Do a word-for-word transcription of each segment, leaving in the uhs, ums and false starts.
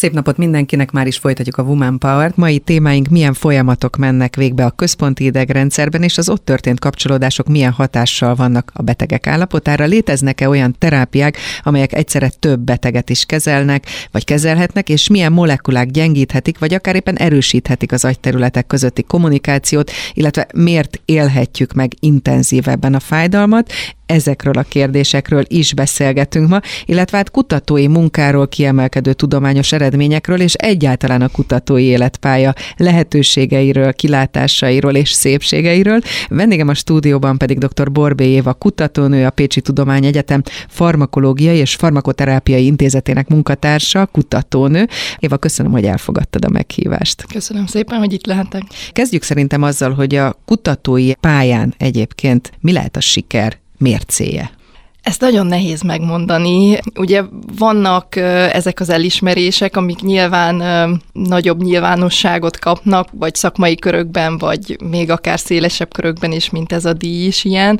Szép napot mindenkinek, már is folytatjuk a Woman Power-t. Mai témáink: milyen folyamatok mennek végbe a központi idegrendszerben, és az ott történt kapcsolódások milyen hatással vannak a betegek állapotára. Léteznek-e olyan terápiák, amelyek egyszerre több beteget is kezelnek, vagy kezelhetnek, és milyen molekulák gyengíthetik, vagy akár éppen erősíthetik az agyterületek közötti kommunikációt, illetve miért élhetjük meg intenzívebben a fájdalmat? Ezekről a kérdésekről is beszélgetünk ma, illetve hát kutatói munkáról, kiemelkedő tudományos eredményekről, és egyáltalán a kutatói életpálya lehetőségeiről, kilátásairól és szépségeiről. Vendégem a stúdióban pedig dr. Borbély Éva kutatónő, a Pécsi Tudományegyetem Farmakológiai és Farmakoterápiai Intézetének munkatársa, kutatónő. Éva, köszönöm, hogy elfogadtad a meghívást. Köszönöm szépen, hogy itt lehetek. Kezdjük szerintem azzal, hogy a kutatói pályán egyébként mi lehet a siker mércéje? Ezt nagyon nehéz megmondani. Ugye vannak ezek az elismerések, amik nyilván nagyobb nyilvánosságot kapnak, vagy szakmai körökben, vagy még akár szélesebb körökben is, mint ez a díj is ilyen.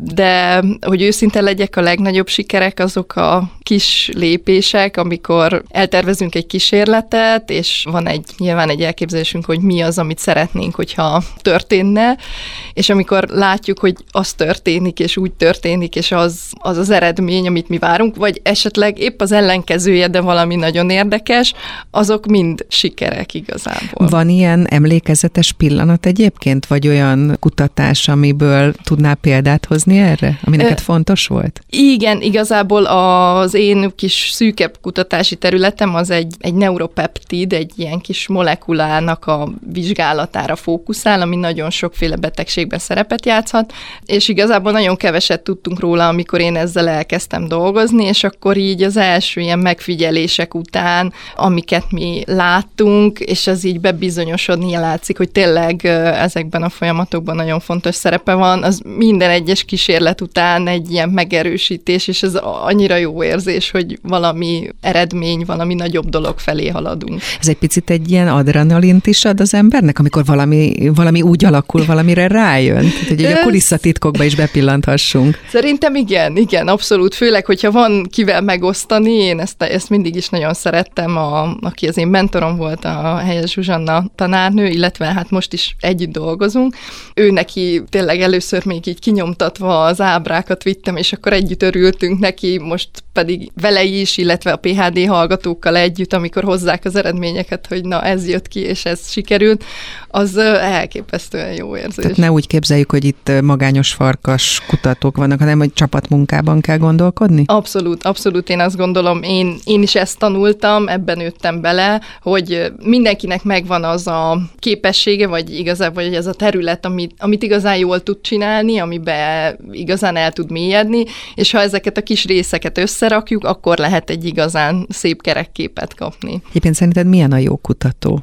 De hogy őszinte legyek, a legnagyobb sikerek azok a kis lépések, amikor eltervezünk egy kísérletet, és van egy nyilván egy elképzelésünk, hogy mi az, amit szeretnénk, hogyha történne, és amikor látjuk, hogy az történik, és úgy történik, és az, az az eredmény, amit mi várunk, vagy esetleg épp az ellenkezője, de valami nagyon érdekes, azok mind sikerek igazából. Van ilyen emlékezetes pillanat egyébként, vagy olyan kutatás, amiből tudnál példát hozni erre, ami neked Ö, fontos volt? Igen, igazából az én kis szűkebb kutatási területem az egy, egy neuropeptid, egy ilyen kis molekulának a vizsgálatára fókuszál, ami nagyon sokféle betegségben szerepet játszhat, és igazából nagyon keveset tudtunk róla, amikor én ezzel elkezdtem dolgozni, és akkor így az első ilyen megfigyelések után, amiket mi láttunk, és ez így bebizonyosodni látszik, hogy tényleg ezekben a folyamatokban nagyon fontos szerepe van, az minden egyes kísérlet után egy ilyen megerősítés, és ez annyira jó érzés, hogy valami eredmény, valami nagyobb dolog felé haladunk. Ez egy picit egy ilyen adrenalint is ad az embernek, amikor valami, valami úgy alakul, valamire rájön, tehát, hogy ez... a kulisszatitkokba is bepillanthassunk. Szerintem igen, igen, abszolút, főleg, hogyha van kivel megosztani, én ezt, ezt mindig is nagyon szerettem, a, aki az én mentorom volt, a Helyes Zsuzsanna tanárnő, illetve hát most is együtt dolgozunk. Ő neki tényleg először még így kinyomtatva az ábrákat vittem, és akkor együtt örültünk neki, most pedig vele is, illetve a pé há dé hallgatókkal együtt, amikor hozzák az eredményeket, hogy na ez jött ki, és ez sikerült, az elképesztően jó érzés. Tehát ne úgy képzeljük, hogy itt magányos farkas kutatók vannak, hanem hogy csapatmunkában kell gondolkodni? Abszolút, abszolút, én azt gondolom, én, én is ezt tanultam, ebben nőttem bele, hogy mindenkinek megvan az a képessége, vagy igazából vagy ez a terület, amit, amit igazán jól tud csinálni, amiben igazán el tud mélyedni, és ha ezeket a kis részeket összerakjuk, akkor lehet egy igazán szép kerekképet kapni. Egyébként szerinted milyen a jó kutató?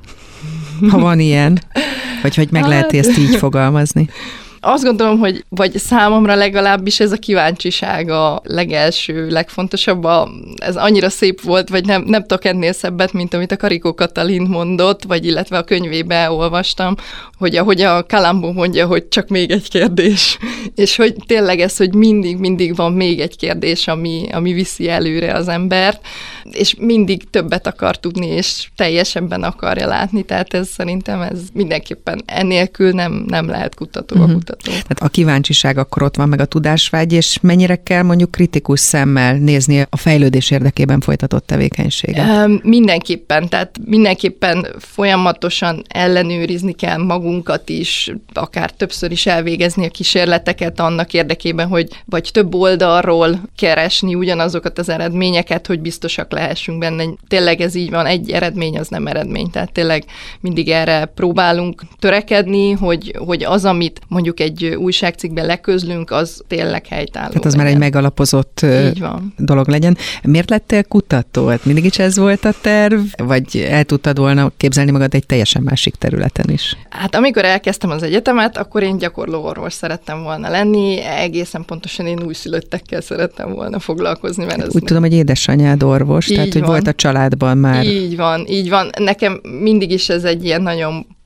Ha van ilyen, vagy hogy meg lehet ezt így fogalmazni? Azt gondolom, hogy vagy számomra legalábbis ez a kíváncsiság a legelső, legfontosabb. A, ez annyira szép volt, vagy nem, nem tudok ennél szebbet, mint amit a Karikó Katalin mondott, vagy illetve a könyvébe olvastam, hogy ahogy a Columbo mondja, hogy csak még egy kérdés. És hogy tényleg ez, hogy mindig, mindig van még egy kérdés, ami, ami viszi előre az embert, és mindig többet akar tudni, és teljesebben akarja látni. Tehát ez szerintem ez mindenképpen ennélkül nem, nem lehet kutató uh-huh. a kutató. Tehát a kíváncsiság akkor ott van, meg a tudásvágy, és mennyire kell mondjuk kritikus szemmel nézni a fejlődés érdekében folytatott tevékenységet? Mindenképpen, tehát mindenképpen folyamatosan ellenőrizni kell magunkat is, akár többször is elvégezni a kísérleteket annak érdekében, hogy vagy több oldalról keresni ugyanazokat az eredményeket, hogy biztosak lehessünk benne. Tényleg ez így van, egy eredmény az nem eredmény, tehát tényleg mindig erre próbálunk törekedni, hogy, hogy az, amit mondjuk egy újságcikkben leközlünk, az tényleg helytálló. Tehát az legyen. Már egy megalapozott dolog legyen. Miért lettél kutató? Hát mindig is ez volt a terv, vagy el tudtad volna képzelni magad egy teljesen másik területen is? Hát amikor elkezdtem az egyetemet, akkor én gyakorló orvos szerettem volna lenni, egészen pontosan én újszülöttekkel szerettem volna foglalkozni. Mert hát ez úgy tudom, hogy édesanyád orvos, így tehát van. Hogy volt a családban már. Így van, így van. Nekem mindig is ez egy ilyen nagyon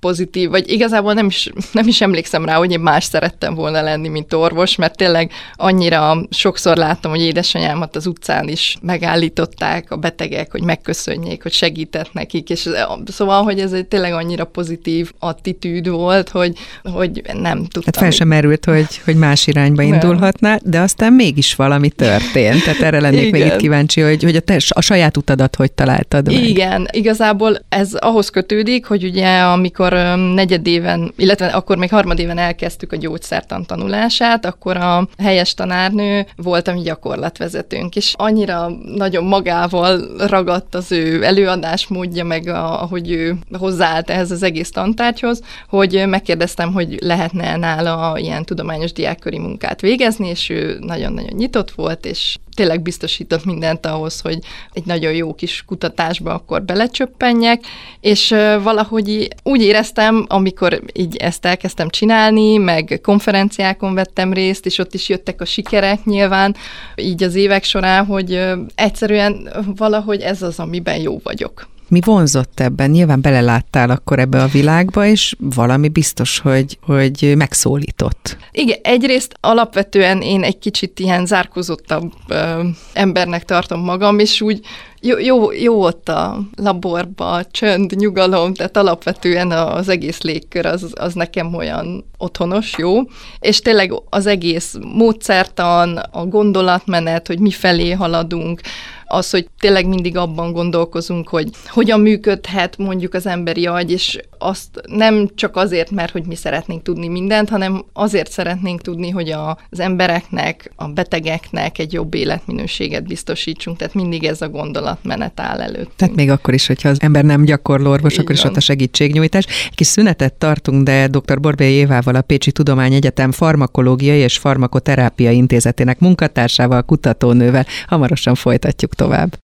pozitív, vagy igazából nem is, nem is emlékszem rá, hogy én más szerettem volna lenni, mint orvos, mert tényleg annyira sokszor láttam, hogy édesanyámat az utcán is megállították a betegek, hogy megköszönjék, hogy segített nekik, és szóval, hogy ez egy tényleg annyira pozitív attitűd volt, hogy, hogy nem tudtam. Hát fel sem merült, hogy, hogy más irányba nem. indulhatná, de aztán mégis valami történt. Tehát erre lennék még itt kíváncsi, hogy, hogy a, te, a saját utadat hogy találtad meg. Igen, igazából ez ahhoz kötődik, hogy ugye amikor negyedéven, illetve akkor még harmadéven elkezdtük a gyógyszertan tanulását, akkor a helyes tanárnő volt a mi gyakorlatvezetőnk, és annyira nagyon magával ragadt az ő előadásmódja, meg a, ahogy ő hozzáállt ehhez az egész tantárgyhoz, hogy megkérdeztem, hogy lehetne nála ilyen tudományos diákköri munkát végezni, és ő nagyon-nagyon nyitott volt, és tényleg biztosított mindent ahhoz, hogy egy nagyon jó kis kutatásba akkor belecsöppenjek, és valahogy úgy éreztem, amikor így ezt elkezdtem csinálni, meg konferenciákon vettem részt, és ott is jöttek a sikerek nyilván, így az évek során, hogy egyszerűen valahogy ez az, amiben jó vagyok. Mi vonzott ebben? Nyilván beleláttál akkor ebbe a világba, és valami biztos, hogy, hogy megszólított. Igen, egyrészt alapvetően én egy kicsit ilyen zárkózottabb ö, embernek tartom magam, és úgy jó, jó, jó ott a laborba, csönd, nyugalom, tehát alapvetően az egész légkör az, az nekem olyan otthonos, jó, és tényleg az egész módszertan, a gondolatmenet, hogy mifelé haladunk, az, hogy tényleg mindig abban gondolkozunk, hogy hogyan működhet mondjuk az emberi agy, és azt nem csak azért, mert hogy mi szeretnénk tudni mindent, hanem azért szeretnénk tudni, hogy a, az embereknek, a betegeknek egy jobb életminőséget biztosítsunk, tehát mindig ez a gondolatmenet áll előtt. Tehát még akkor is, hogyha az ember nem gyakorló orvos, akkor is ott a segítségnyújtás. Egy kis szünetet tartunk, de dr. Borbély Évával, a Pécsi Tudományegyetem Farmakológiai és Farmakoterápia Intézetének munkatársával, kutatónővel hamarosan folytatjuk tovább.